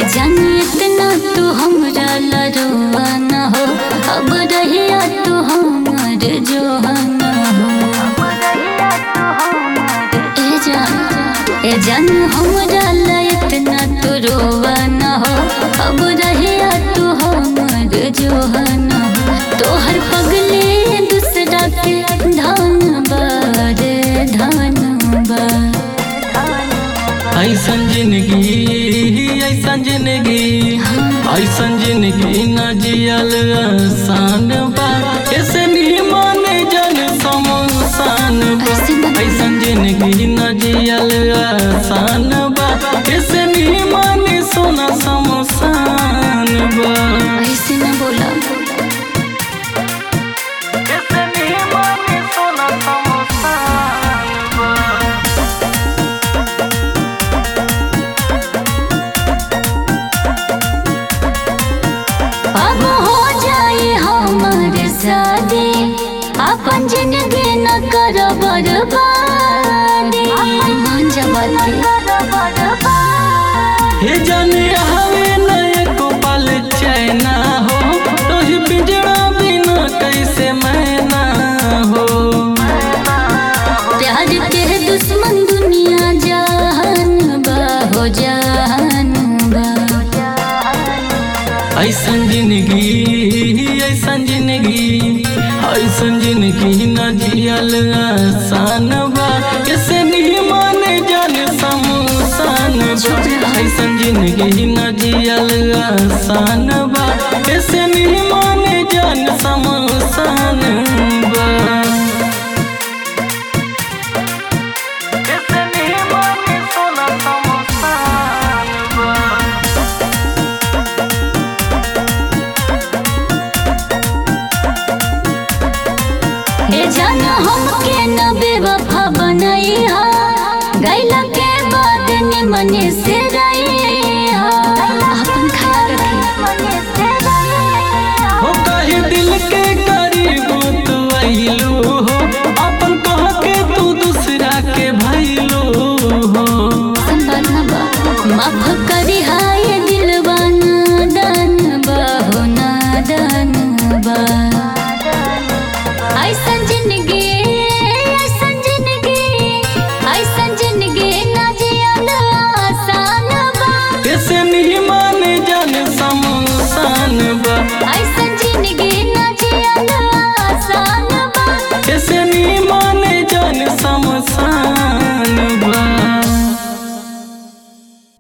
जानी इतना तू हमरा लरुआ न हो, अब रहिया तू हमर जोहना हो। ए जान हमरा ला इतना तू रोवा न हो, अब रहिया तू हमर जोहना हो। तोहर पगले दूसरा के धन बारे धन बा। ऐसन जिंदगी ऐसन जिंदगी न जियल आसान बा, ऐसे निमन जन समसान बा। ऐसन जिंदगी न जियल आसान बा, ऐसे निमन सोना समसान बा। ऐसे न बोला अब हो जाए हमारे शादी, अपन जिंदगी न कर बर्बादी। मान जा बात के हे जाने हवे न एको पल चैना हो, तोही पिंजरा बिना कैसे मैना हो। प्यार के दुश्मन दुनिया जहान बा हो जहान बा। ऐसन जिंदगी न जियल आसान बा, कैसे निमन जन समसान बा। ऐसन जिंदगी न जियल आसान बा, कैसे निमन जन समसान बा। हे जान हमके न बेवफा बनैहा, गैला के बाद निमने से